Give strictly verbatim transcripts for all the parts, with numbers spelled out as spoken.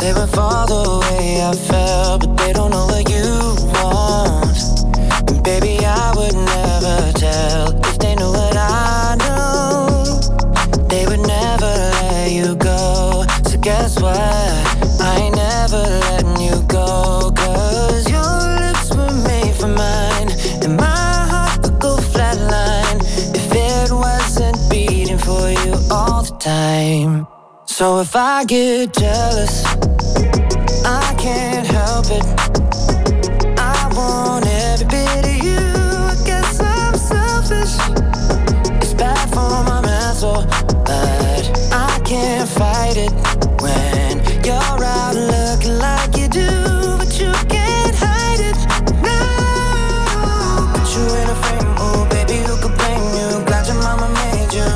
they would fall the way I felt, but they don't know what you want. And baby, I would never tell if they knew what I know. They would never let you go. So guess what? I ain't never letting you go. Cause your lips were made for mine, and my heart would go flatline if it wasn't beating for you all the time. So if I get jealous, I can't help it. I want every bit of you. I guess I'm selfish. It's bad for my mental, but I can't fight it when you're out looking like you do. But you can't hide it. No, put you in a frame. Oh baby, who could blame you? Glad your mama made you,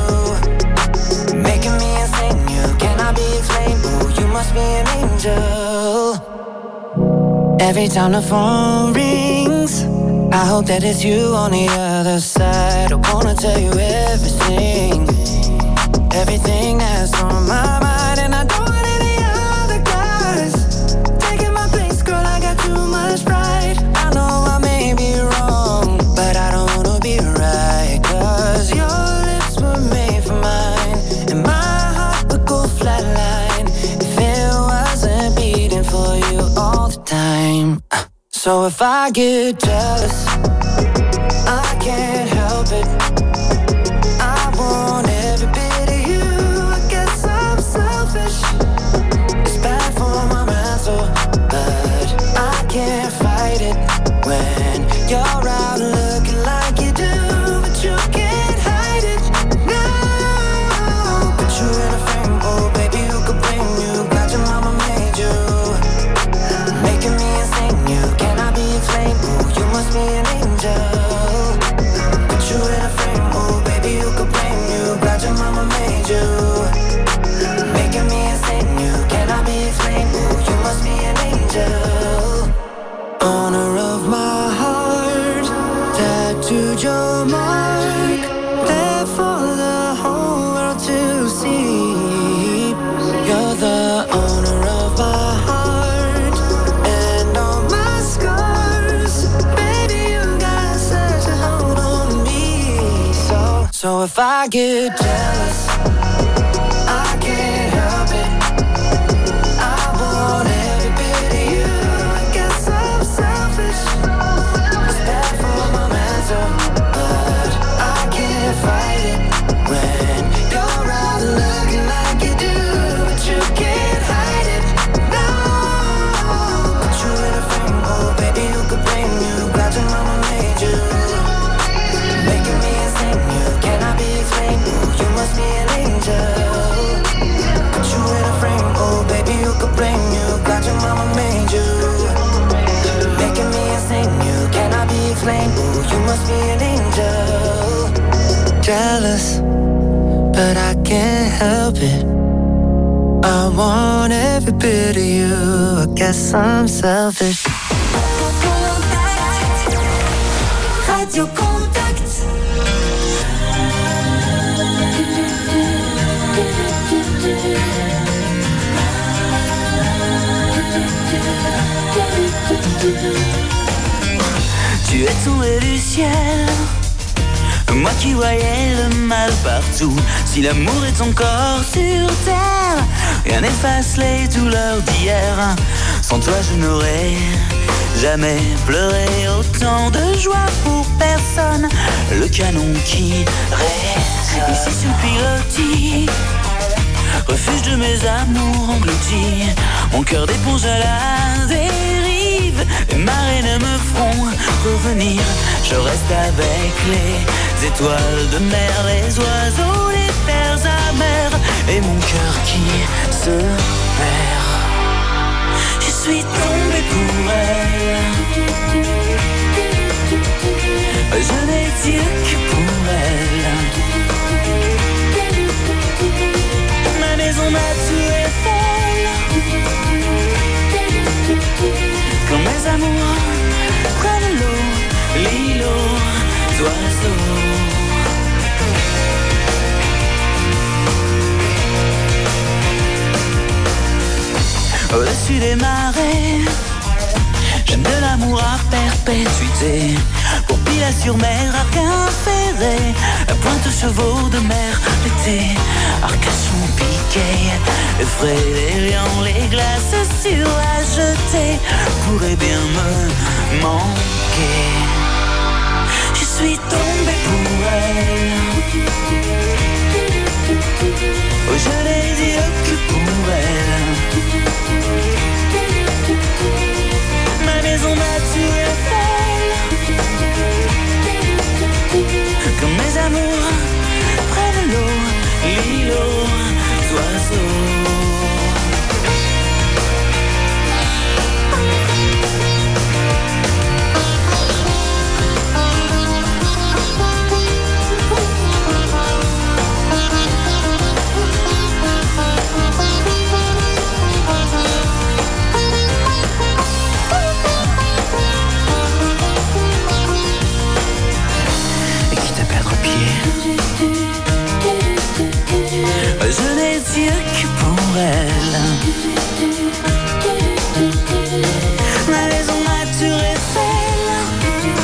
making me insane. You cannot be explained. Oh, you must be an angel. Every time the phone rings, I hope that it's you on the other side. I wanna tell you everything, everything that's on my mind. And I don't want any other guys taking my place, girl, I got too much pride. I know I may be wrong, but I don't wanna be right. Cause your lips were made for mine, and my heart would go flatline if it wasn't beating for you all the time. So if I get jealous, I can't help it. I want every bit of you. I guess I'm selfish. It's bad for my mental, but I can't fight it when you're out looking like you do. But you can't hide it. No, put you in a frame. Oh baby, who could blame you? Glad your mama made you, making me insane. You cannot be explained. Oh, you must be an angel. Put you in a frame. Oh baby, who could blame you? Glad your mama made you, making me insane. You cannot be explained. Oh, you must be an angel. Owner of my heart, tattooed your mark, there for the whole world to see. You're the owner of my heart and all my scars. Baby, you got such a hold on me. So, so if I get jealous, I can't help it. I want every bit of you. I guess I'm selfish. It's bad for my mental, but I can't fight it when you're out looking like you do. But you can't hide it. No, put you in a frame. Oh baby, who could blame you? Glad your mama made you, making me insane. You cannot be explained. Oh, you must be an angel. Put you in a frame. Oh baby, who could blame you? Glad your mama made you, making me insane. You cannot be explained. Oh, you must be an angel. Jealous, but I can't help it. I want every bit of you. I guess I'm selfish. Radio Contact. Tu es tombé du ciel, moi qui voyais le mal partout. Si l'amour est encore sur terre, rien n'efface les douleurs d'hier. Sans toi je n'aurais jamais pleuré autant de joie pour personne. Le canon qui résonne ici sur pilotis, refuge de mes amours engloutis. Mon cœur d'éponge à la dérive, les marées ne me feront revenir. Je reste avec les étoiles de mer, les oiseaux, les terres amères, et mon cœur qui se perd. Je suis tombé pour elle, je n'ai dit que pour elle. Ma maison m'a tué folle, quand mes amours prennent l'eau, l'îlot d'oiseaux. au-dessus des marées. J'aime de l'amour à perpétuité. Pour Pilat-sur-Mer, Arc-en-Ferré, la pointe aux chevaux de mer, l'été, Arcachon piqué, le frais, les lions, les glaces sur la jetée pourraient bien me manquer. Je suis tombée pour elle. Oh, je n'ai dit que pour elle. Ma maison nature est belle, comme mes amours près de l'eau, l'île aux oiseaux. Je n'ai Dieu que pour elle. Ma maison nature est belle,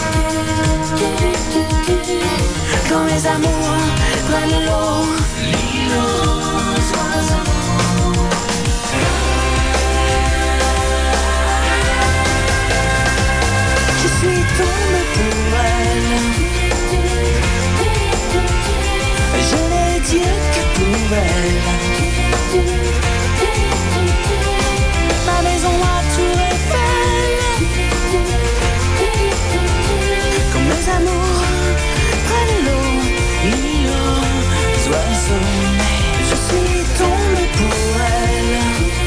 quand mes amours prennent l'eau, l'île aux oiseaux. Je suis tombée pour elle. Je n'ai Dieu que pour elle. Ma maison à Tour Eiffel, comme mes amours prennent l'eau, l'île aux oiseaux. Je suis tombée pour elle.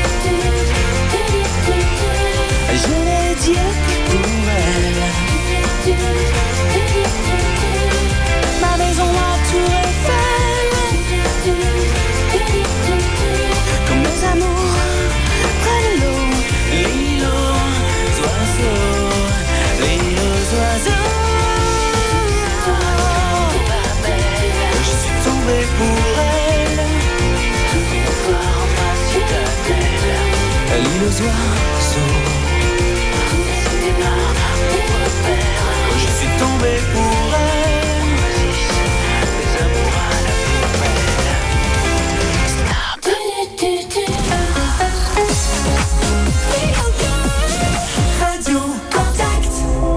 Je n'ai Dieu que pour elle. Ma maison à Tour Eiffel, comme mes amours prennent l'eau, l'île aux oiseaux, l'île aux oiseaux. Je suis tombé pour elle, l'île aux oiseaux. Je suis tombé pour elle, les amours à la poubelle. Radio Contact.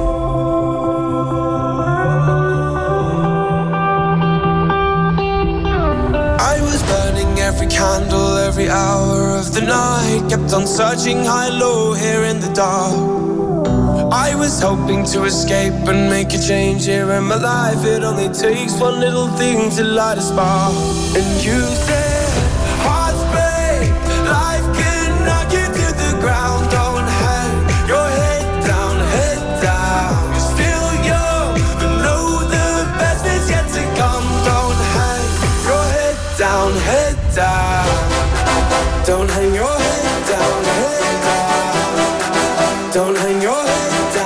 I was burning every candle, every hour of the night. Kept on searching high, low, here in the dark. I was hoping to escape and make a change here in my life. It only takes one little thing to light a spark. And you said, hearts break, life can knock you to the ground. Don't hang your head down, head down. You're still young, but know the best is yet to come. Don't hang your head down, head down. Don't hang your head down, head down. Don't hang your head.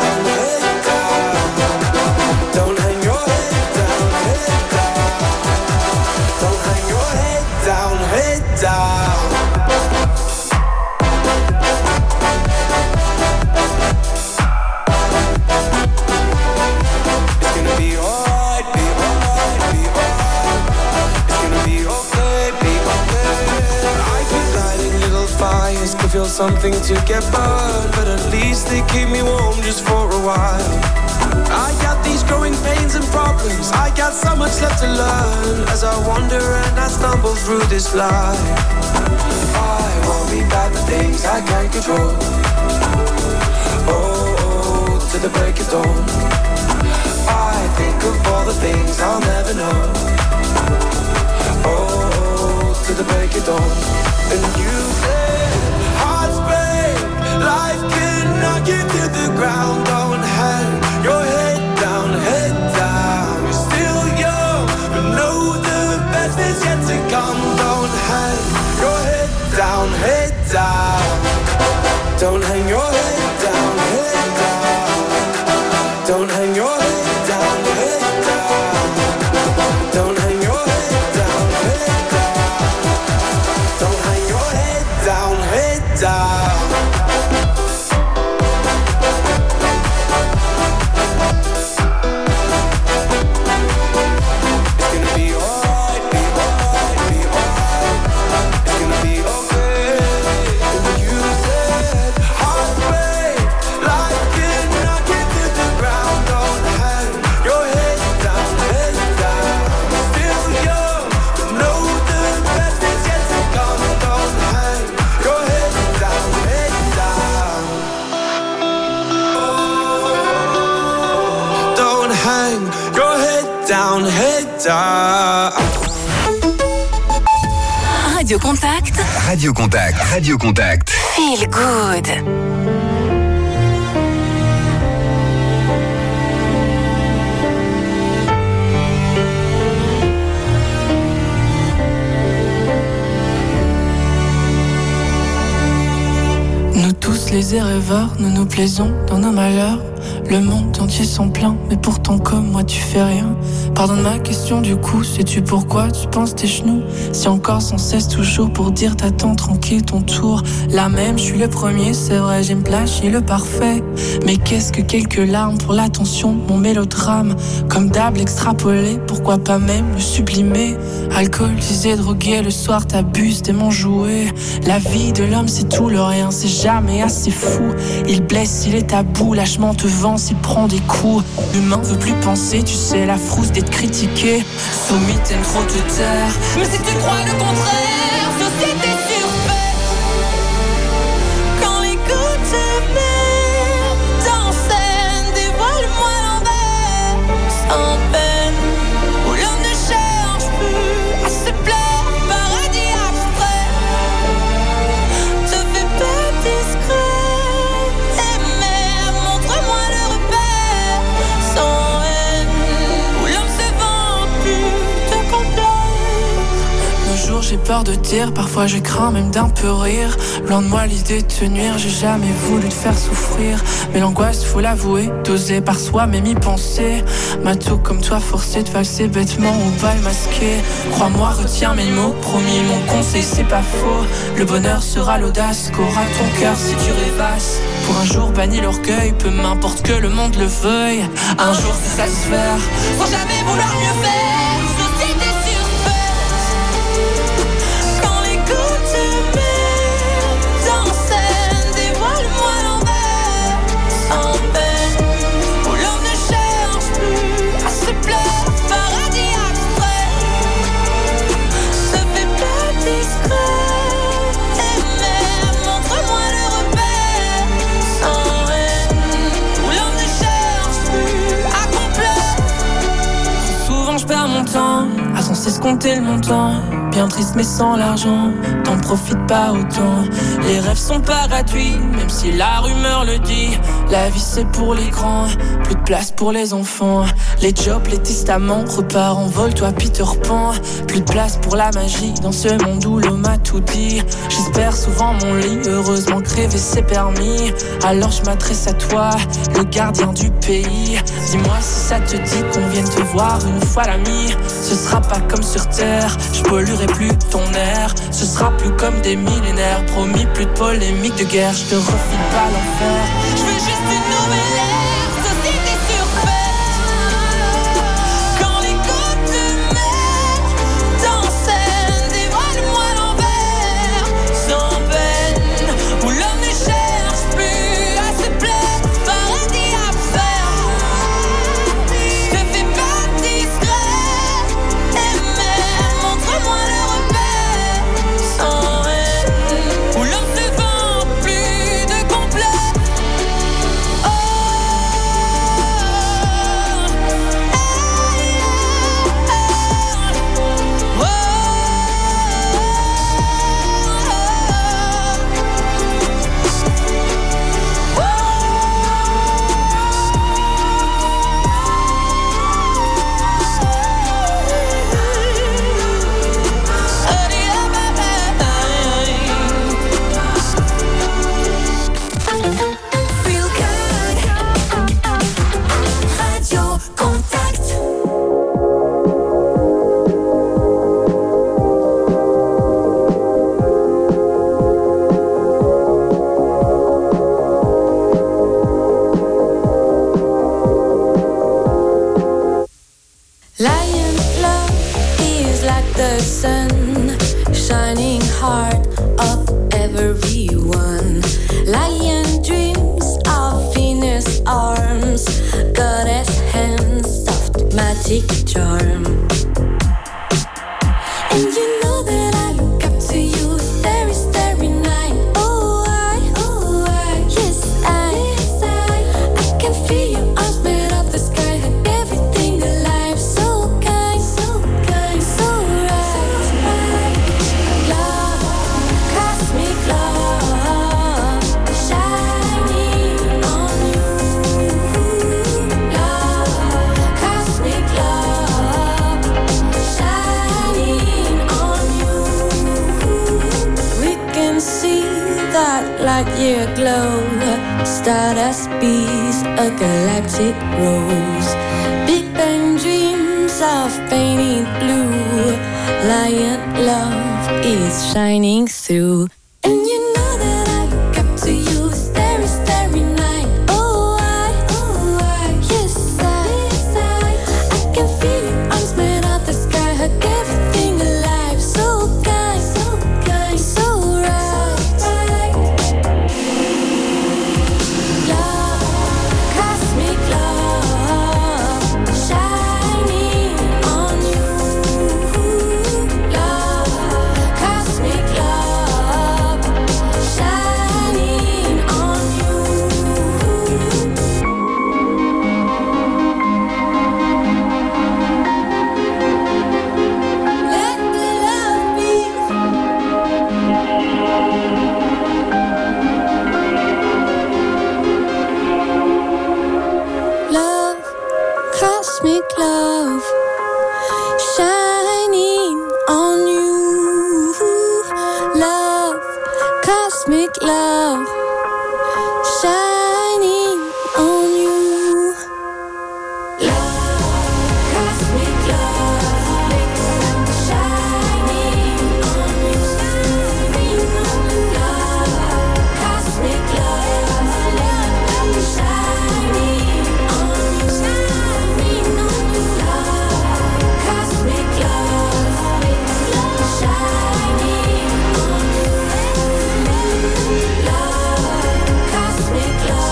Feel something to get burned, but at least they keep me warm just for a while. I got these growing pains and problems, I got so much left to learn as I wander and I stumble through this life. I worry about the things I can't control. Oh, to the break of dawn. I think of all the things I'll never know. Oh, to the break of dawn. And you said, hearts break, life can knock you to the ground. Don't hang your head down, head down. You're still young, but know the best is yet to come. Don't hang your head down, head down. Don't hang your head down, head down. Don't hang your head down, head down. Don't hang your head down, head down. Don't hang your head down, head down. down, head down. Radio Contact. Radio Contact. Radio Contact. Feel good. Nous tous les rêveurs, nous nous plaisons dans nos malheurs. Le monde entier s'en plaint, mais pourtant comme moi tu fais rien. Pardonne ma question du coup, sais-tu pourquoi tu penses tes genoux? Si encore sans cesse toujours pour dire t'attends tranquille ton tour. Là même je suis le premier, c'est vrai j'aime plagier le parfait. Mais qu'est-ce que quelques larmes pour l'attention, mon mélodrame. Comme d'hab extrapolé, pourquoi pas même le sublimer. Alcoolisé, drogué, le soir t'abuses t'es mon jouet. La vie de l'homme c'est tout, le rien c'est jamais assez fou. Il blesse, il est tabou, lâchement te vend s'il prend des coups. L'humain veut plus penser, tu sais la frousse d'être critiqué. Soumis t'aimes trop te taire, mais si tu crois le contraire, société surfaite. Quand les gouttes de mer dans scène dévoile-moi l'envers sans peine, où l'homme ne cherche plus à se plaire, paradis abstrait. Te fais pas discret. J'ai peur de dire, parfois je crains même d'un peu rire. Loin de moi l'idée de te nuire, j'ai jamais voulu te faire souffrir. Mais l'angoisse, faut l'avouer, dosée par soi, même y penser. M'a tout comme toi forcé de valser bêtement au bal masqué. Crois-moi, retiens mes mots, promis, mon conseil c'est pas faux. Le bonheur sera l'audace qu'aura ton cœur si tu rêvasses. Pour un jour banni l'orgueil, peu m'importe que le monde le veuille. Un jour se satisfaire, sans jamais vouloir mieux faire. À sans cesse compter le montant. Bien triste mais sans l'argent, t'en profites pas autant. Les rêves sont pas gratuits, même si la rumeur le dit. La vie c'est pour les grands, plus de place pour les enfants. Les jobs, les testaments, repars en vol, toi Peter Pan. Plus de place pour la magie dans ce monde où l'homme a tout dit. J'espère souvent mon lit, heureusement que rêver c'est permis. Alors je m'adresse à toi, le gardien du pays. Dis-moi si ça te dit qu'on vienne te voir une fois l'ami. Ce sera pas comme sur terre, je polluerai plus ton air. Ce sera plus comme des millénaires, promis plus de polémique de guerre. Je te refile pas l'enfer, je veux juste une nouvelle ère, société surfaite. Quand les côtes de mer dans scène dévoile-moi l'envers sans peine, où l'homme ne cherche plus à se plaire, paradis à faire. Te fais pas discret, et même montre-moi le repère sans haine, où l'homme se vend plus de complet. Oh, Stardust bees, a galactic rose. Big Bang dreams of painted blue. Lion love is shining through. And you know that I look up to you starry, starry night. Oh, I, oh, I, yes, I, yes, I, I can feel your arms made of the sky. Hug everything alive. So kind, so kind, so right. So right. Love, cosmic love, shining on you. Love, cosmic love, shining on you. Let the love be. Love, cosmic love, shining on you. Love, cosmic love, shining on you. Love, cosmic love, shining on you. Love, cosmic love, shining on you. Love, cosmic love, shining on you. Love, cosmic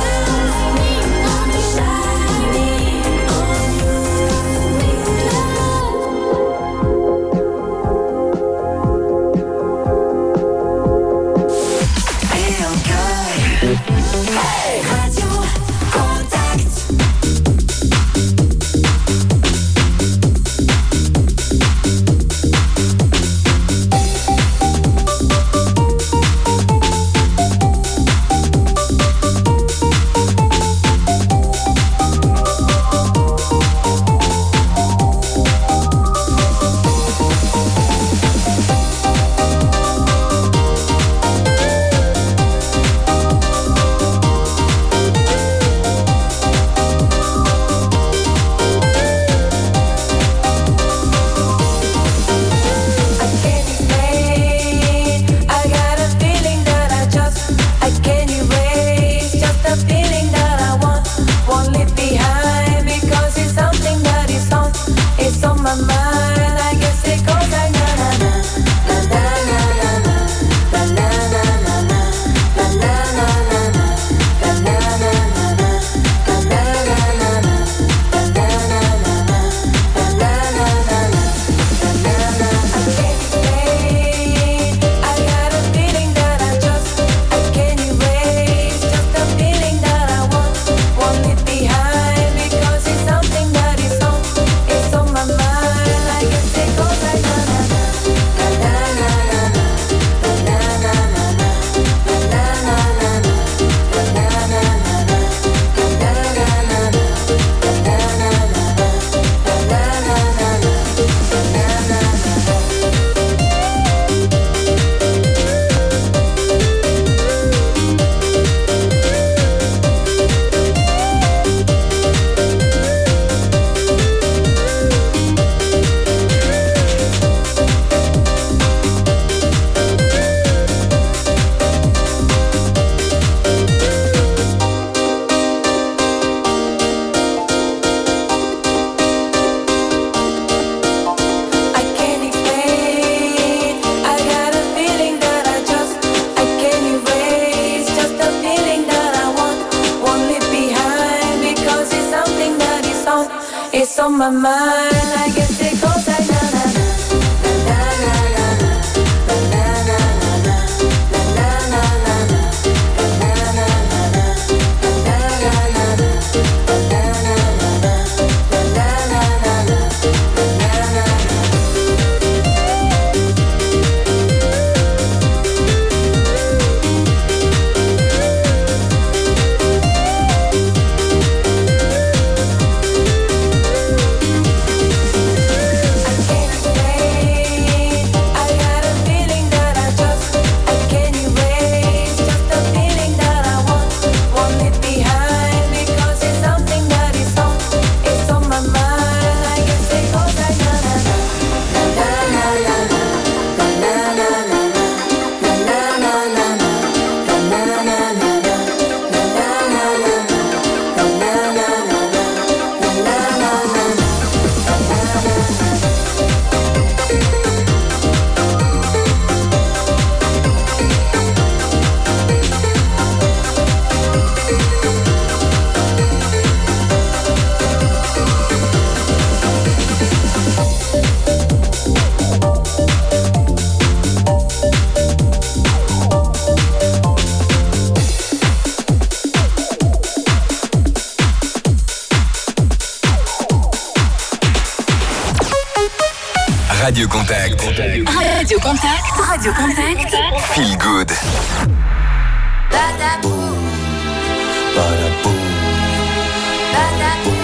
on my mind. I guess it goes like na na na na na na na na na na na Radio Contact. Radio Contact. Radio Contact. Feel good. Badaboum. Badaboum. Badaboum.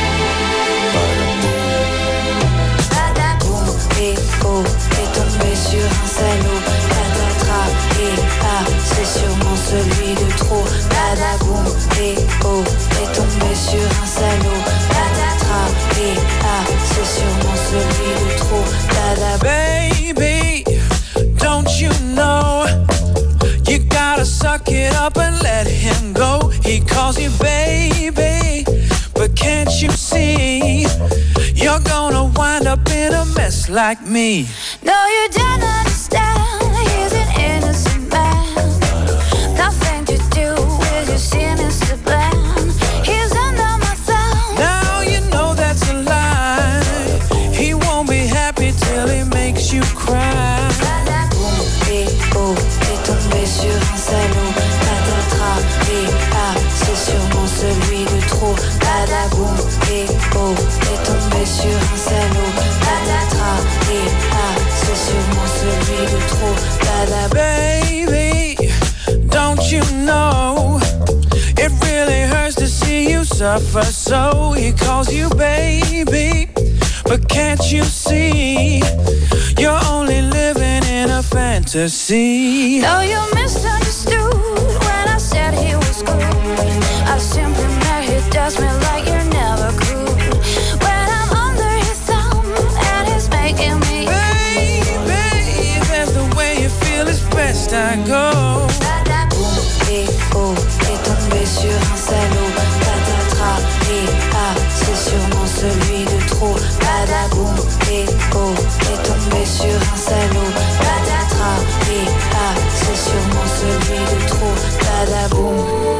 Badaboum. Et oh, t'es tombé sur un salaud. Patatras et ah, c'est sûrement celui de trop. Badaboum. Et oh, t'es tombé sur un salaud. Patatras et ah, c'est sûrement celui de trop. Badaboum. Baby, don't you know you gotta suck it up and let him go. He calls you baby, but can't you see you're gonna wind up in a mess like me? No, you don't understand. He's an innocent man. Nothing to do with your sinister plan. He's under my thumb. Now you know that's a lie. He won't be happy till he makes you cry. Badaboum, et oh, t'es tombé sur un salaud. Patatras, et ah, c'est sûrement celui de trop. Badaboum, et oh, t'es tombé sur un salaud. Patatras, et ah, c'est sûrement celui de trop. Badaboum. Baby, don't you know it really hurts to see you suffer? So he calls you baby, but can't you see you're only living in a fantasy? No, you misunderstood when I said he was cool. I simply meant he does me like you're never cool. When I'm under his thumb and he's making me Baby, that's the way you feel, it's best I go. Badaboum, et oh, t'es tombé sur un salaud. Patatras, et ah, c'est sûrement celui de trop. Badaboum, et oh, t'es tombé sur un salaud. Patatras, et ah, c'est sûrement celui de trop. Badaboum.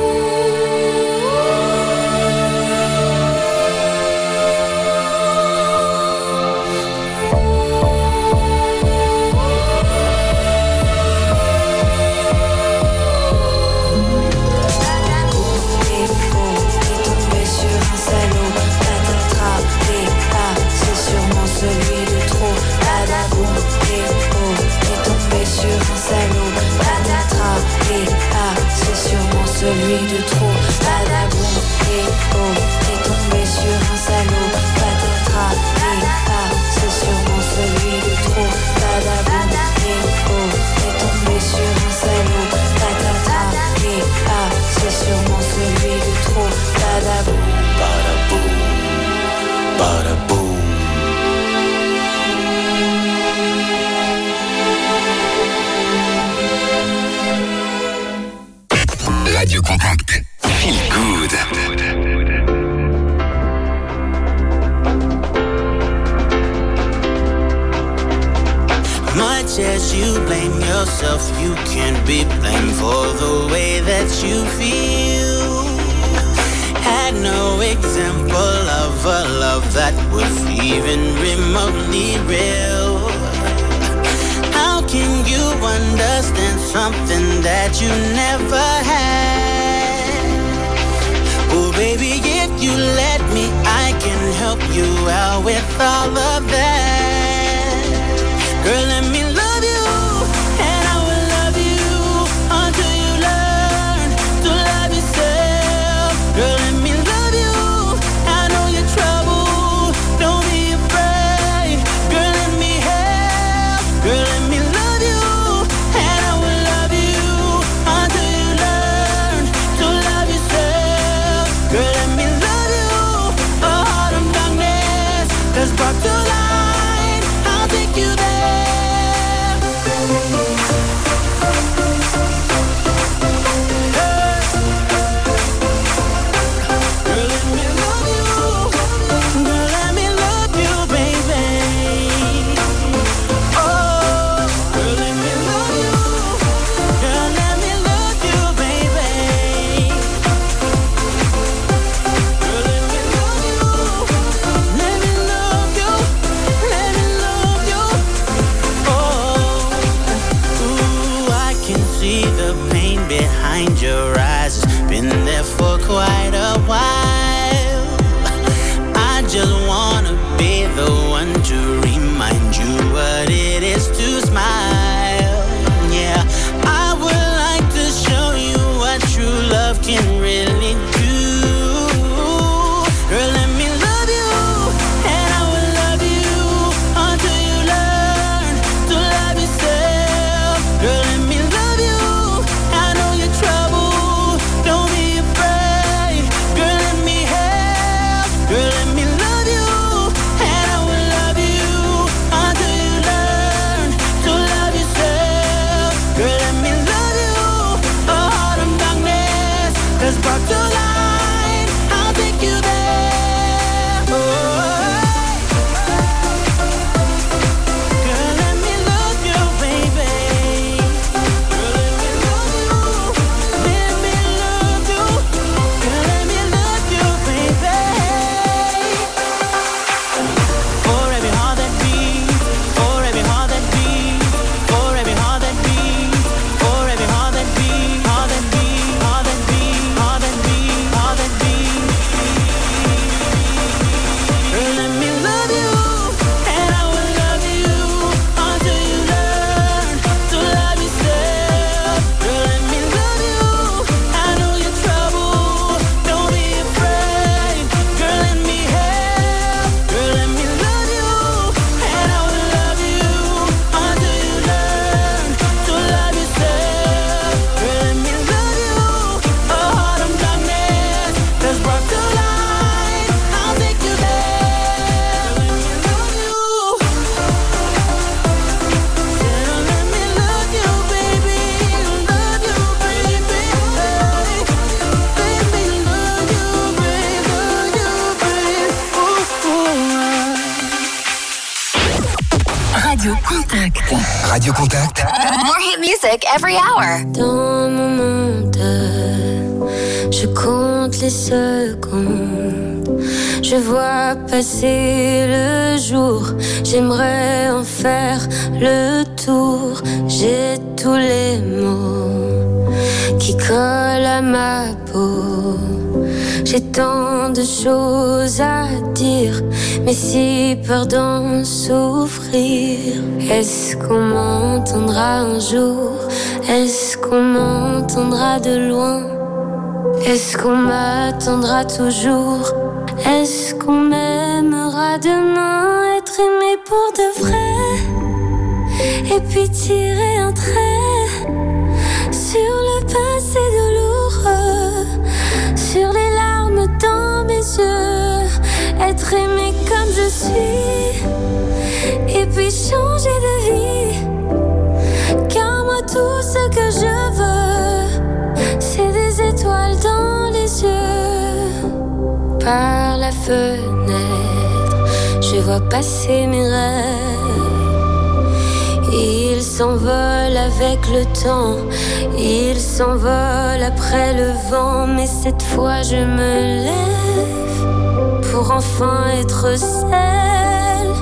Celui de trop, badaboum, et oh, t'es tombé sur un salaud. Patatras, et ah, c'est sûrement celui de trop. Badaboum, et oh, t'es tombé sur un salaud. Patatras, et ah, c'est sûrement celui de trop. Badaboum, et oh, t'es tombé sur un salaud. Patatras, et ah, c'est sûrement celui de trop. Badaboum, badaboum, badaboum. Radio Contact. Feel good. Much as you blame yourself, you can't be blamed for the way that you feel. Had no example of a love that was even remotely real. How can you understand something that you never had? Oh baby, if you let me, I can help you out with all of that. Girl, let me love you, and I will love you until you learn to love yourself. Girl, let me love you, I know your trouble, don't be afraid. Girl, let me help, girl, let me love you, and I will love you until you learn to love yourself. Girl, let me love you, a heart of darkness that's brought to light. that's brought to light. I'll take you there. Oh. Girl, let me love you, baby. Girl, let me love you. Let me love you. Girl, let me love you, baby. For every heart that beats, for every heart that beats, for every heart that beats, for every heart that beats, heart that beats, heart that beats, heart that beats, heart that beats. Girl, let me love you, and I will love you until you learn to love yourself. Girl, let me love you. I know you're trouble. Don't be afraid. Girl, let me help. Girl, let me love you, and I will love you until you learn to love yourself. Girl, let me love you. A heart of darkness that's brought to light. I'll take you there. Let me love you. Let me love you, baby. Love you, baby. Baby, love you, baby. Love you, baby. Ooh, ooh. Radio Contact. Radio Contact. More hit music every hour. Dans mon monde, je compte les secondes. Je vois passer le jour. J'aimerais en faire le tour. J'ai tous les mots qui collent à ma peau. J'ai tant de choses à dire, mais si peur d'en souffrir. Est-ce qu'on m'entendra un jour? Est-ce qu'on m'entendra de loin? Est-ce qu'on m'attendra toujours? Est-ce qu'on m'aimera demain? Être aimé pour de vrai, et puis tirer un trait sur le passé douloureux, sur les larmes dans mes yeux. Être aimé comme je suis, et puis changer de vie. Car moi tout ce que je veux, c'est des étoiles dans les yeux. Par la fenêtre, je vois passer mes rêves. Ils s'envolent avec le temps, ils s'envolent après le vent. Mais cette fois je me lève pour enfin être celle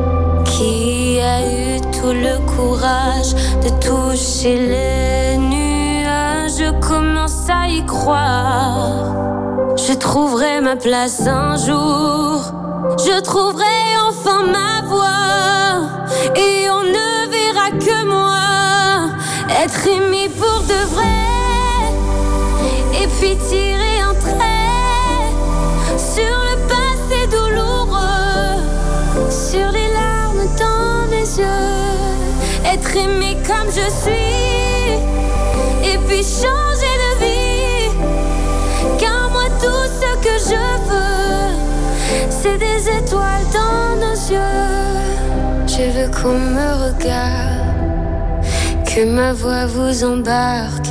qui a eu tout le courage de toucher les nuages. Je commence à y croire. Je trouverai ma place un jour. Je trouverai enfin ma voix. Et on ne verra que moi. Être aimé pour de vrai. Et puis tirer un trait sur le passé douloureux, sur les larmes dans mes yeux. Être aimé comme je suis, et puis changer de vie. Car moi tout ce que je veux, c'est des étoiles dans nos yeux. Je veux qu'on me regarde, que ma voix vous embarque.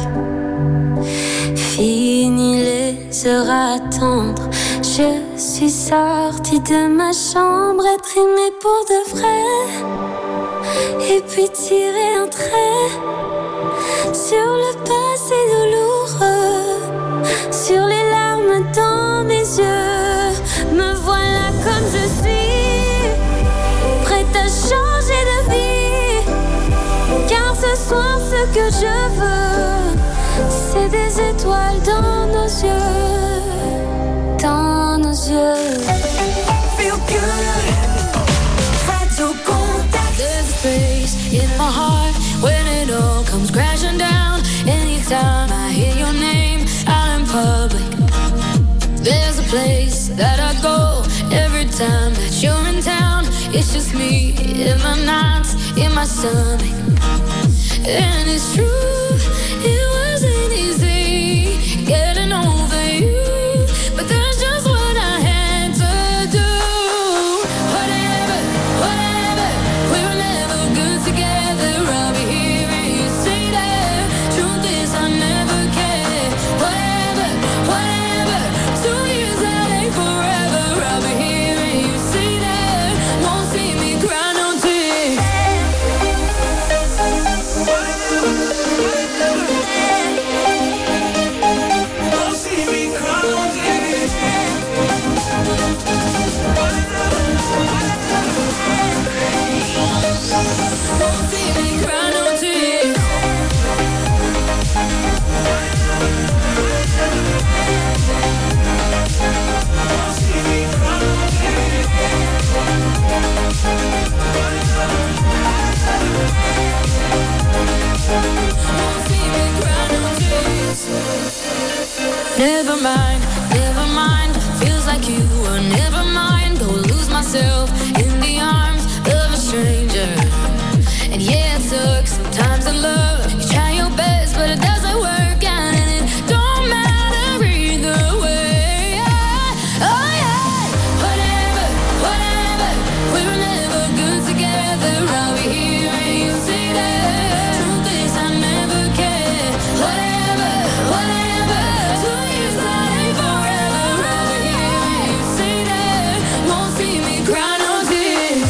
Fini les heures à attendre, je suis sortie de ma chambre. Être aimée pour de vrai, et puis tirer un trait sur le passé douloureux, sur les larmes dans mes yeux. Me voilà comme je suis, prête à changer de vie. Car ce soir ce que je veux, c'est des étoiles dans nos yeux, dans nos yeux. Feel good. Radio Contact. There's a space in my heart when it all comes crashing down. Anytime I hear your name out in public, there's a place that I go every time that you're in town. It's just me in my nights, in my stomach. And it's true, it wasn't easy getting over you, but that's just what I had to do. Whatever, whatever, we were never good together. I'll be here and you say that. Truth is I never cared. Whatever, Never mind, never mind. Feels like you were never mind. Go lose myself in the arms of a stranger. And yeah, it sucks sometimes in love. You try your best, but it doesn't work out, and it don't matter either way. Oh yeah, whatever, whatever. We were never good together. I'll be here and you say that. Truth is, I never cared. Whatever, whatever. Two years that ain't forever. I'll be here and you say that. Won't see me cry no tears.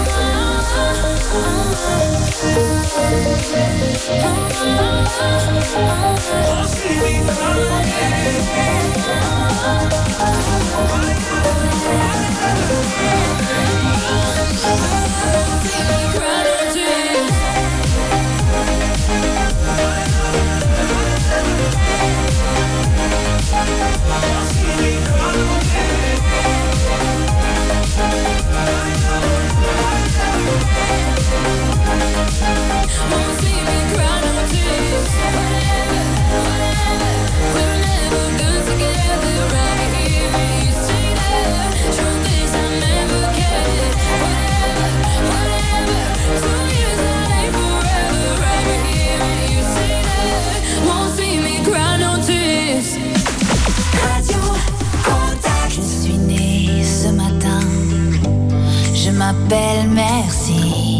Won't see me cry no tears. Whatever, whatever. We were never good together. I'll be here and you say that. Truth is, I never cared. Whatever, whatever. Two years that ain't forever. I'll be here and you say that. Won't see me cry no tears. Radio Contact. Je suis née ce matin. Je m'appelle Merci.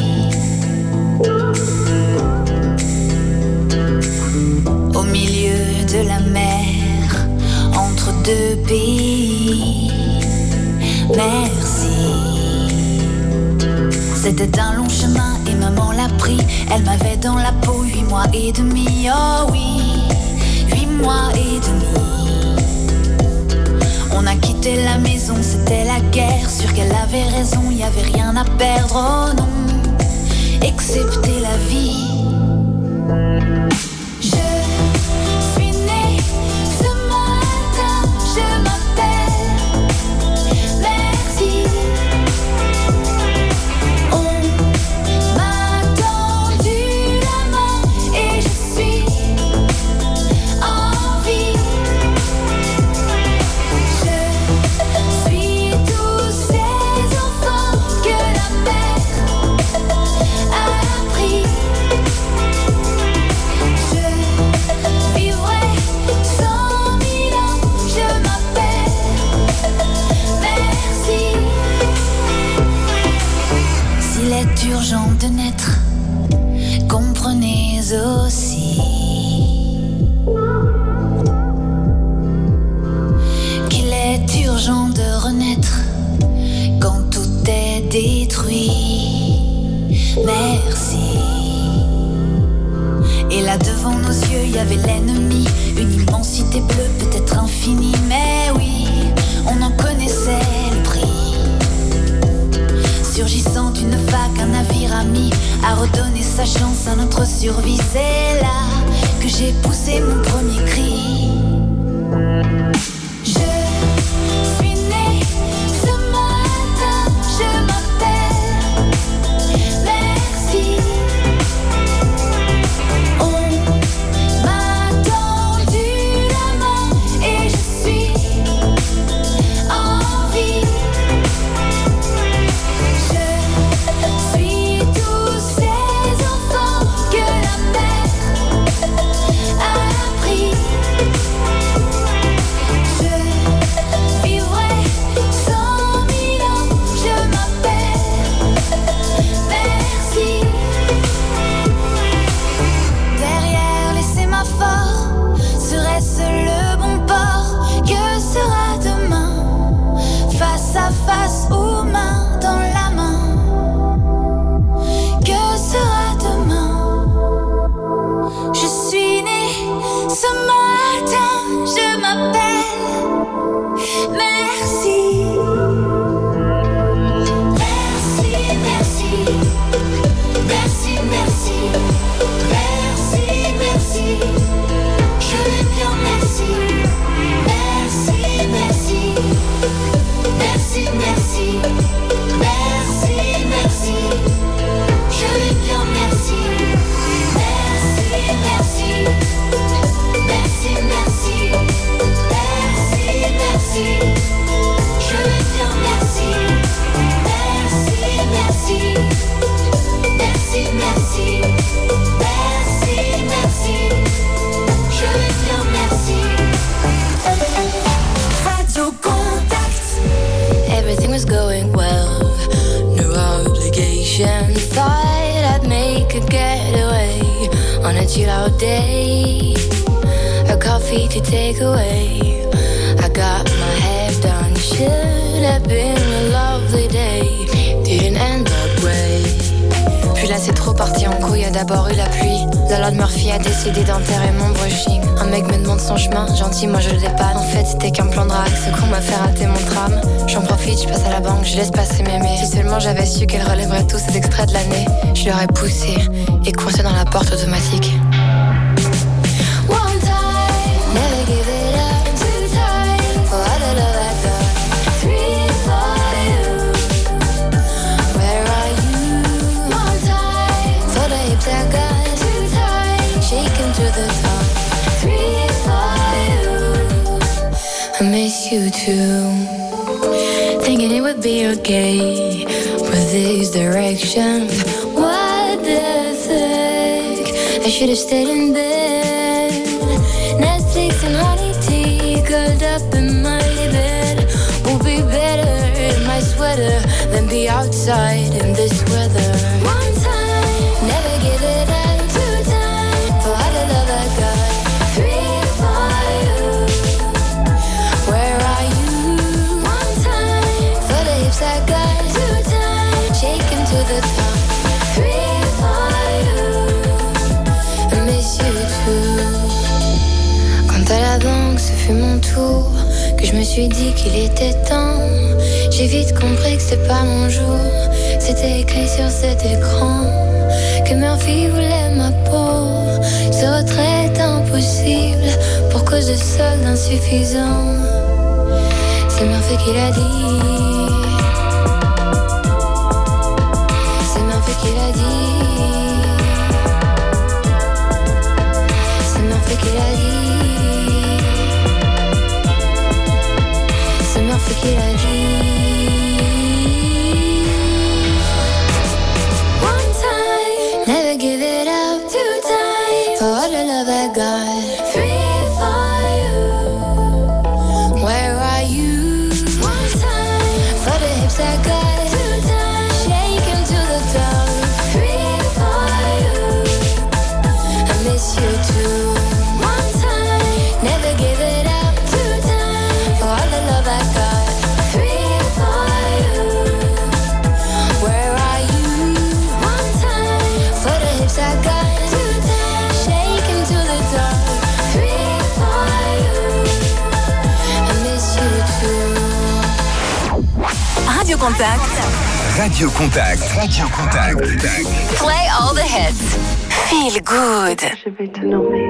Au milieu de la mer, entre deux pays. Merci. C'était un long chemin et maman l'a pris. Elle m'avait dans la peau huit mois et demi. Oh oui, huit mois et demi. On a quitté la maison, c'était la guerre. Sûr qu'elle avait raison, y avait rien à perdre. Oh non, excepté la vie. Je suis née ce matin, je m'appelle Merci. On m'a tendu la main et je suis en vie. Je suis tous ces enfants que la mère a pris. Je vivrai cent mille ans, je m'appelle Merci. S'il est urgent de naître, comprenez aussi qu'il est urgent de renaître quand tout est détruit. Merci. Et là devant nos yeux, y avait l'ennemi, une immensité bleue, peut-être infinie, mais oui, on en connaissait le prix. Surgissant d'une vague, un navire ami a redonné sa chance à notre survie. C'est là que j'ai poussé mon premier cri. Je suis née ce matin, je m'appelle Merci. On m'a tendu la main et je suis en vie. Je suis tous ces enfants que la mère a pris. chill out day, a coffee to take away. I got my hair done, should have been a lovely day, didn't end that way. Puis là c'est trop parti en couille, y'a d'abord eu la pluie. La Lord Murphy a décidé d'enterrer mon brushing. Un mec me demande son chemin, gentil moi je le dépanne. En fait c'était qu'un plan de drague, ce con m'a fait rater mon tram. J'en profite, je passe à la banque, je laisse passer mémé. Si seulement j'avais su qu'elle relèverait tous ces extraits de l'année, je l'aurais poussé et coincé dans la porte automatique. One time, never give it up. Two times, for all the love I got. Three for you, where are you? One time, for the hips I got. Two times, shaking to the top. Three for you, I miss you too. Thinking it would be okay with these directions. What the fuck? I should have stayed in bed. Netflix and honey tea, curled up in my bed. Will be better in my sweater than be outside in this weather. One time, never give it up. Two times, for all the love I got. Three for you, where are you? One time, for the hips I got. Two times, shaking to the top. Three for you, I miss you too. Quand à la banque ce fut mon tour, que je me suis dit qu'il était temps, j'ai vite compris que c'était pas mon jour. C'était écrit sur cet écran que Murphy voulait ma peau. Ce retrait est impossible pour cause de solde insuffisant. C'est Murphy qui l'a dit. C'est Murphy qui l'a dit. C'est Murphy qui l'a dit. C'est Murphy qui l'a dit. One time, never give it up. Two times, for all the love I got. Three for you, where are you? One time, for the hips I got. Two times, shaking to the top. Three for you, I miss you too. One time, never give it up. Two times, for all the love I got. Three for you, where are you? One time, for the hips I got. Two times, shaking to the top. Three for you, I miss you too. Radio Contact. Radio Contact. Radio Contact. Play all the hits. Feel good. Je vais te nommer,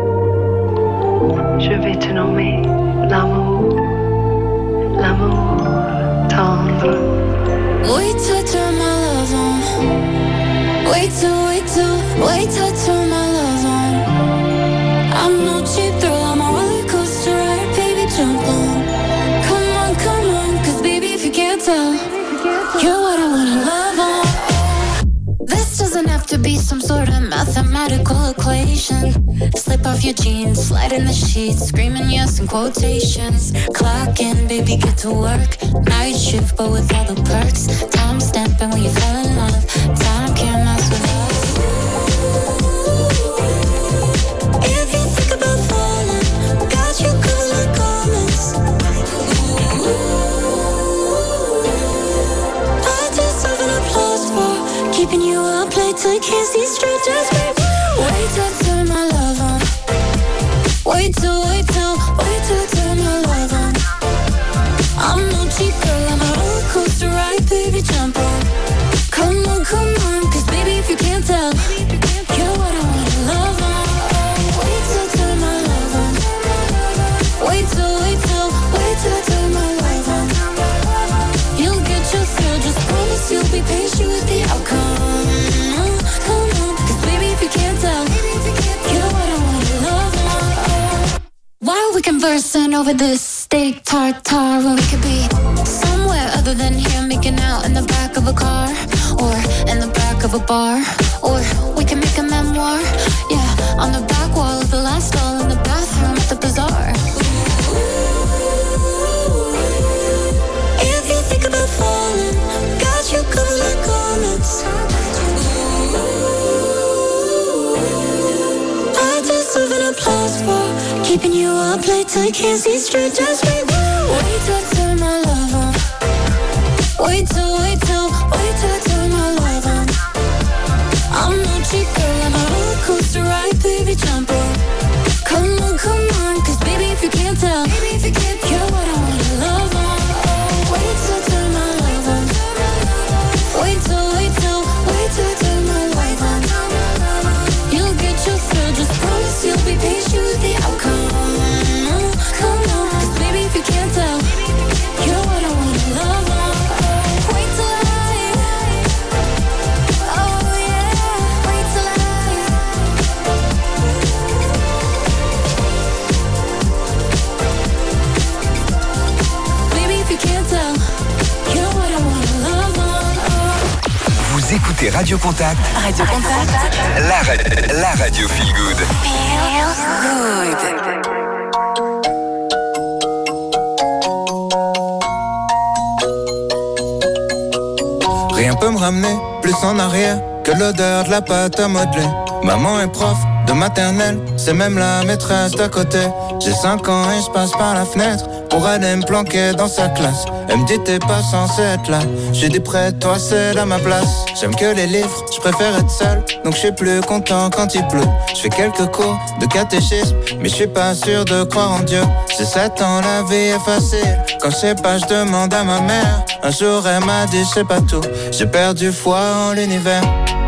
je vais te nommer l'amour, l'amour tendre. Wait till I turn my love on. Wait till, wait till, wait till I turn my love on. I'm no cheap thrill, I'm a roller coaster ride, baby, jump on. Come on, come on, cause baby, if you can't tell, you're what I wanna love on. This doesn't have to be some sort of mathematical equation. Slip off your jeans, slide in the sheets, screaming yes in quotations. Clock in, baby, get to work. Night shift, but with all the perks. Time stamping when you fell in love. Time can't mess with us. If you think about falling, got you covered like garments. I deserve an applause for keeping you up late till you can't see straight. Just wait, wait till I turn my love on. Wait till, wait till, wait till I turn my love on. I'm no cheap girl, I'm a roller coaster ride, baby, jump on. Come on, come on, cause baby, if you can't tell, you're what I wanna love on. Wait till I turn my love on. Wait till, wait till, wait till I turn my love on. You'll get your thrill, just promise you'll be patient with the outcome. Come on, cause baby, if you can't tell, you're what I wanna love on. Why are we conversing over this steak tartare when we could be somewhere other than here, making out in the back of a car, or in the back of a bar, or we can make a memoir, yeah, on the back wall of the last stall in the bathroom at the bazaar. If you think about falling, got you covered like garments. can't see straight, just wait. Wait till I turn my love on. Wait till, wait till, wait till I turn my love on. I'm no cheap girl, I'm a roller coaster ride, baby, jump on. Come on, come on, cause baby if you can't tell, baby if you can't tell, you're what I wanna love on. Oh, wait till I turn my love on. Wait till, wait till, wait till I turn my love on. You'll get your thrill, just promise you'll be patient with the outcome. Come on, cause baby if you can't tell, you're what I wanna love on. Oh, wait till I, oh yeah, wait till I. Baby if you can't tell, you're what I wanna love on. Oh. Vous écoutez Radio Contact. Radio Contact. La, ra- la radio feel good. Feels good. Rien peut me ramener plus en arrière que l'odeur de la pâte à modeler. Maman est prof de maternelle, c'est même la maîtresse d'à côté. J'ai cinq ans et je passe par la fenêtre pour aller me planquer dans sa classe. Elle me dit t'es pas censé être là. J'ai dit près de toi c'est à ma place. J'aime que les livres, je préfère être seul, donc je suis plus content quand il pleut. Je fais quelques cours de catéchisme, mais je suis pas sûr de croire en Dieu. J'ai sept ans, la vie est facile. Quand je sais pas, je demande à ma mère. Un jour elle m'a dit je sais pas tout. J'ai perdu foi en l'univers.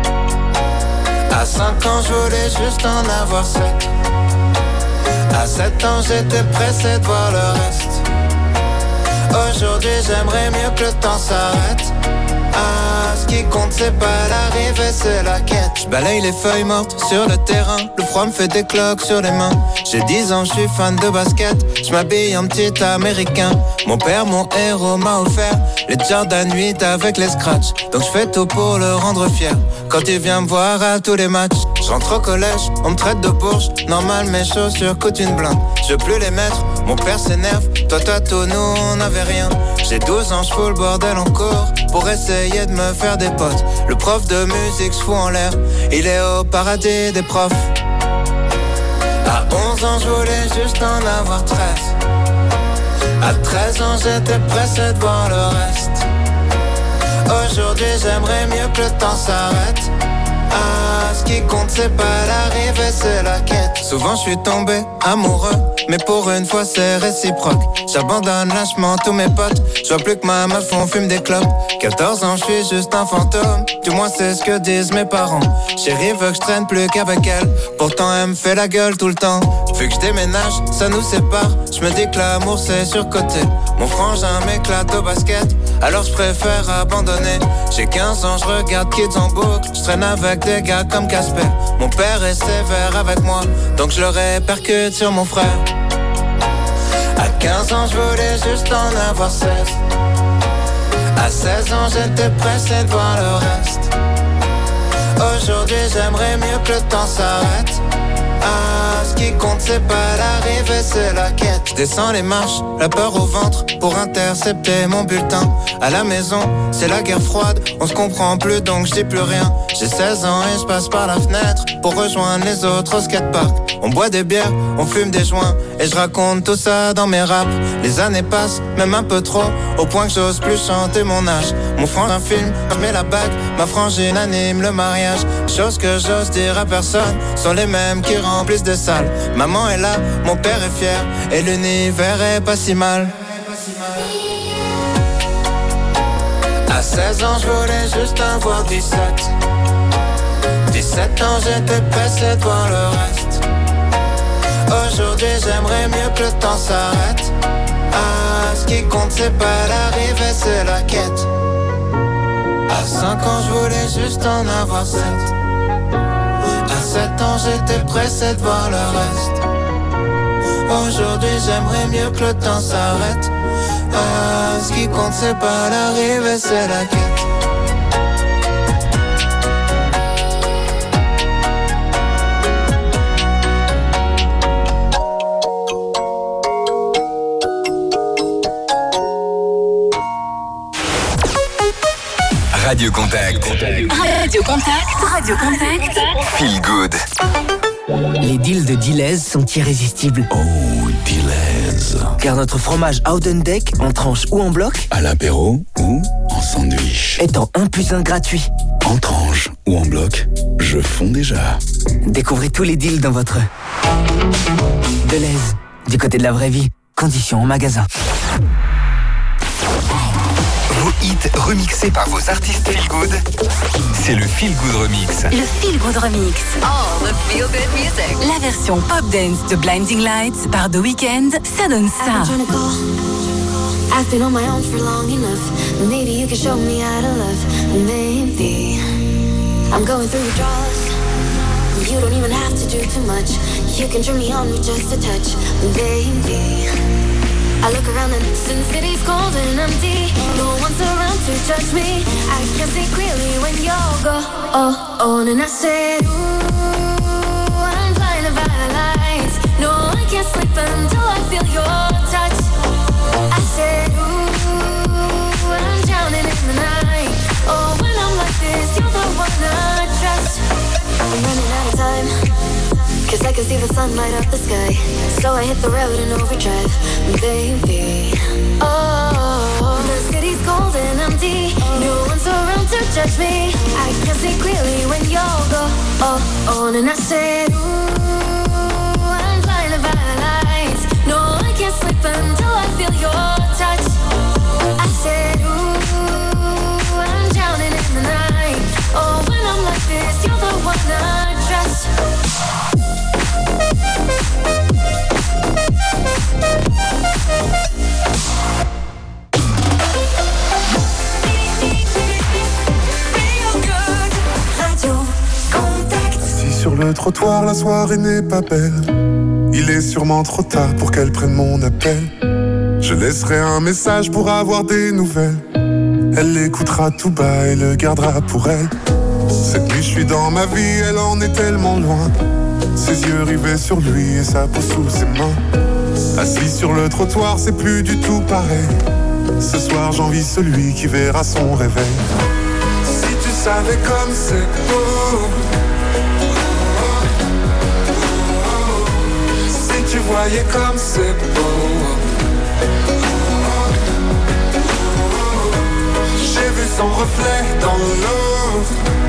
À cinq ans je voulais juste en avoir sept. À sept ans j'étais pressé de voir le reste. Aujourd'hui j'aimerais mieux que le temps s'arrête. Ah, ce qui compte c'est pas l'arrivée, c'est la quête. Je balaye les feuilles mortes sur le terrain. Le froid me fait des cloques sur les mains. J'ai dix ans, je suis fan de basket. Je m'habille en petit américain. Mon père, mon héros, m'a offert les Jordan huit avec les scratchs. Donc je fais tout pour le rendre fier. Quand il vient me voir à tous les matchs, je rentre au collège, on me traite de bourge. Normal, mes chaussures coûtent une blinde. Je veux plus les mettre, mon père s'énerve. Toi, toi, tout, nous, on n'avait rien. J'ai douze ans, je fous le bordel en cours pour essayer de me faire des potes. Le prof de musique se fout en l'air, il est au paradis des profs. À onze ans, je voulais juste en avoir treize. À treize ans, j'étais pressé de voir le reste. Aujourd'hui, j'aimerais mieux que le temps s'arrête. Ah, ce qui compte c'est pas l'arrivée, c'est la quête. Souvent je suis tombé amoureux, mais pour une fois c'est réciproque. J'abandonne lâchement tous mes potes. Je vois plus que ma meuf, on fume des clopes. quatorze ans je suis juste un fantôme, du moins c'est ce que disent mes parents. Chérie veut que je traîne plus qu'avec elle, pourtant elle me fait la gueule tout le temps. Vu que je déménage, ça nous sépare. Je me dis que l'amour c'est surcoté. Mon frangin m'éclate au basket, alors je préfère abandonner. J'ai quinze ans, je regarde Kids en boucle. Je traîne avec des gars comme Casper. Mon père est sévère avec moi, donc je le répercute sur mon frère. À quinze ans, je voulais juste en avoir seize. À seize ans, j'étais pressé de voir le reste. Aujourd'hui, j'aimerais mieux que le temps s'arrête. Ah, ce qui compte c'est pas l'arrivée, c'est la quête. Je descends les marches, la peur au ventre pour intercepter mon bulletin. À la maison, c'est la guerre froide, on se comprend plus donc je dis plus rien. J'ai seize ans et je passe par la fenêtre pour rejoindre les autres au skatepark. On boit des bières, on fume des joints et je raconte tout ça dans mes raps. Les années passent, même un peu trop, au point que j'ose plus chanter mon âge. Mon frangin filme, je mets la bague, ma frangine anime le mariage. Choses que j'ose dire à personne sont les mêmes qui remplissent des salles. Maman est là, mon père est fier et l'univers est pas si mal. À seize ans, je voulais juste avoir dix-sept. dix-sept ans, j'étais pressé de voir le reste. Aujourd'hui, j'aimerais mieux que le temps s'arrête. Ah, ce qui compte, c'est pas l'arrivée, c'est la quête. À cinq ans, je voulais juste en avoir sept. À sept ans, j'étais pressé de voir le reste. Aujourd'hui, j'aimerais mieux que le temps s'arrête. Ah, ce qui compte, c'est pas l'arrivée, c'est la quête. Radio Contact. Radio Contact. Radio Contact. Feel good. Les deals de Deleuze sont irrésistibles. Oh, Deleuze. Car notre fromage Oudendeck, en tranche ou en bloc, à l'apéro ou en sandwich, est en un plus un gratuit. En tranche ou en bloc, je fonds déjà. Découvrez tous les deals dans votre Deleuze. Du côté de la vraie vie, conditions en magasin. Vos hits remixés par vos artistes Feel Good, c'est le Feel Good Remix. Le Feel Good Remix. Oh, the Feel Good Music. La version pop dance de Blinding Lights par The Weeknd, ça donne ça. I've been on my own for long enough. Maybe you can show me how to love. Maybe I'm going through withdrawals. You don't even have to do too much. You can turn me on with just a touch. Baby, I look around and since city's cold and empty, no one's around to judge me. I can see clearly when you're gone. Oh, oh, and I said, ooh, I'm blinded by the lights. No, I can't sleep until I feel your touch. I said, ooh, I'm drowning in the night. Oh, when I'm like this, you're the one I trust. I'm running out of time, cause I can see the sun light up the sky. So I hit the road in overdrive, baby. Oh, the city's cold and empty. No one's around to judge me. I can see clearly when you're gone. Oh, oh, and I said, ooh, I'm blinded by the lights. No, I can't sleep until I feel your touch. I said, ooh, I'm drowning in the night. Oh, when I'm like this, you're the one I trust. Si sur le trottoir la soirée n'est pas belle, il est sûrement trop tard pour qu'elle prenne mon appel. Je laisserai un message pour avoir des nouvelles. Elle l'écoutera tout bas et le gardera pour elle. Cette nuit je suis dans ma vie, elle en est tellement loin. Ses yeux rivés sur lui et sa peau sous ses mains. Assis sur le trottoir, c'est plus du tout pareil. Ce soir j'envie celui qui verra son réveil. Si tu savais comme c'est beau, si tu voyais comme c'est beau. J'ai vu son reflet dans l'eau.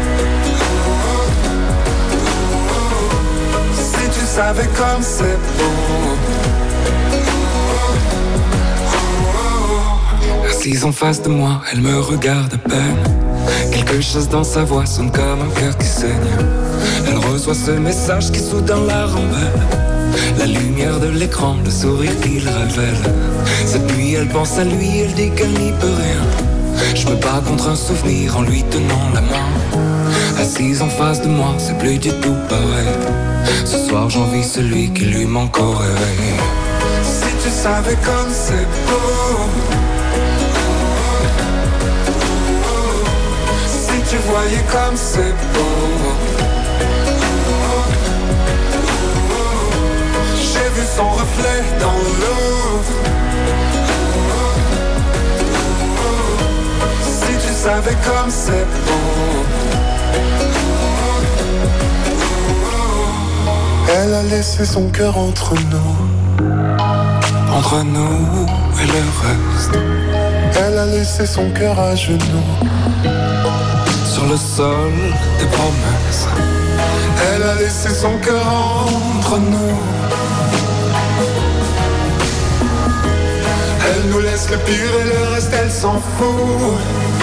Si tu savais comme c'est beau. Assise en face de moi, elle me regarde à peine. Quelque chose dans sa voix sonne comme un cœur qui saigne. Elle reçoit ce message qui soudain la rembelle. La lumière de l'écran, le sourire qu'il révèle. Cette nuit elle pense à lui, elle dit qu'elle n'y peut rien. Je me bats contre un souvenir en lui tenant la main. Assise en face de moi, c'est plus du tout pareil. Ce soir j'envie celui qui lui manque au réveil. Si tu savais comme c'est beau. Si tu voyais comme c'est beau. J'ai vu son reflet dans l'eau. Si tu savais comme c'est beau. Elle a laissé son cœur entre nous. Entre nous et le reste. Elle a laissé son cœur à genoux. Sur le sol des promesses. Elle a laissé son cœur entre nous. Elle nous laisse le pire et le reste elle s'en fout.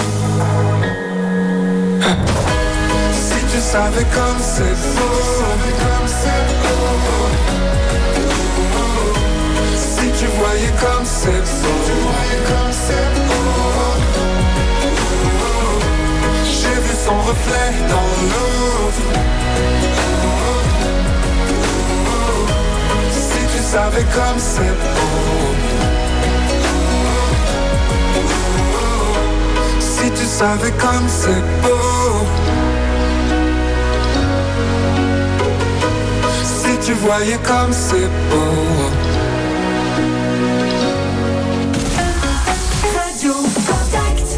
Si tu savais comme c'est beau. Si tu voyais comme c'est beau. J'ai vu son reflet dans l'eau. Si tu savais comme c'est beau. Si tu savais comme c'est beau. Si tu voyais comme c'est beau. Radio Contact.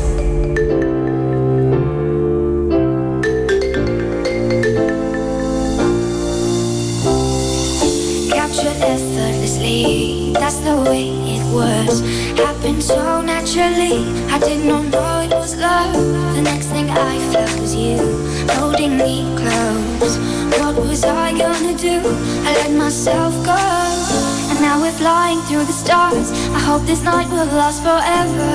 happened so naturally. I did not know it was love. The next thing I felt was you holding me close. What was I gonna do? I let myself go, and now we're flying through the stars. I hope this night will last forever.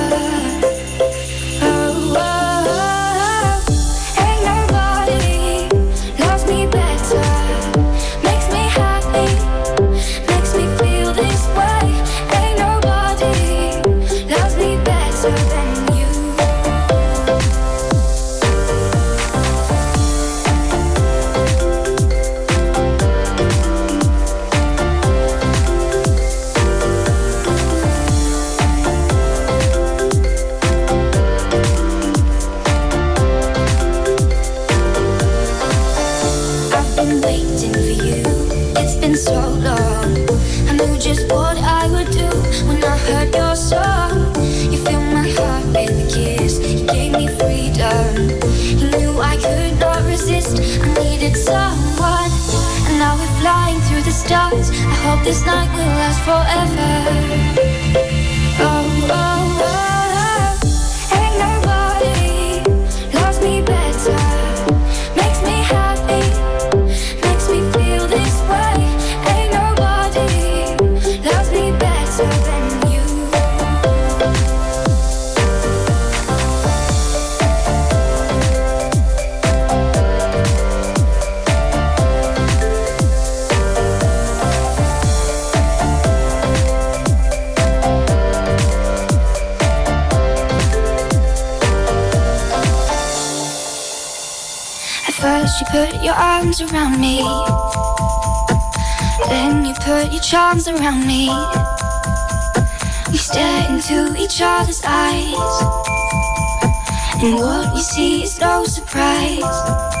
Oh, oh, oh. Ain't nobody loves me better, makes me happy, makes me feel this way. Ain't nobody loves me better than you. I've been waiting for you, it's been so long. I knew just what I would do when I heard your song. You filled my heart with a kiss, you gave me freedom. You knew I could not resist, I needed someone. And now we're flying through the stars. I hope this night will last forever. Oh, oh, oh, oh. Ain't nobody loves me better, makes me happy, makes me feel this way. Ain't nobody loves me better than you. At first you put your arms around me, then you put your charms around me. We stare into each other's eyes, and what we see is no surprise.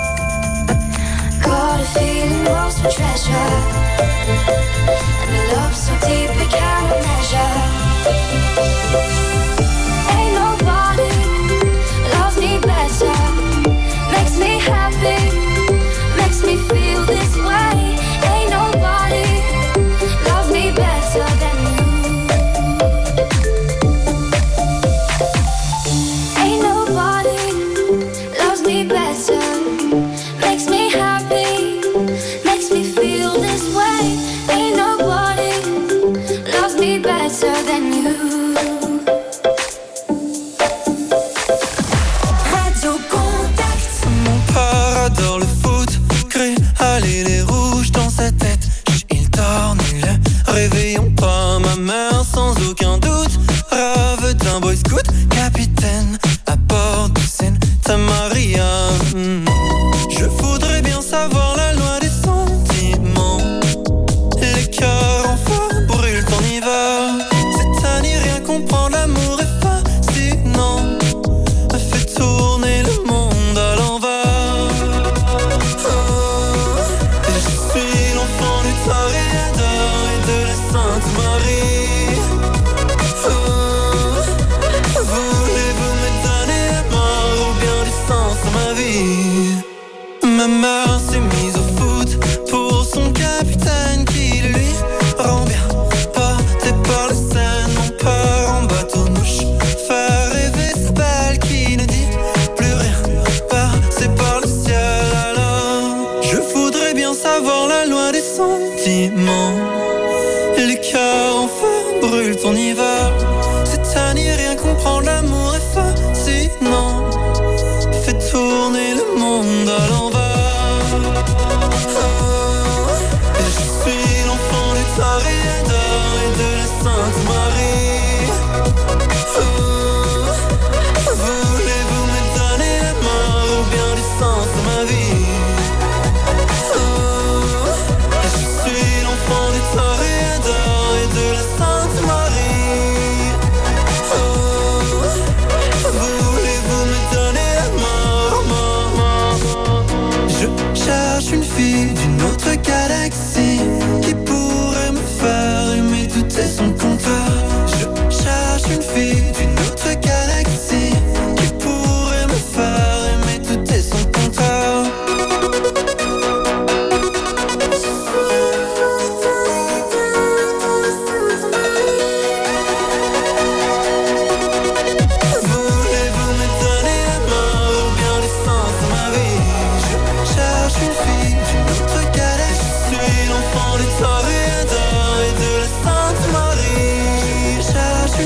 Got a feeling lost for treasure, and a love so deep we cannot measure.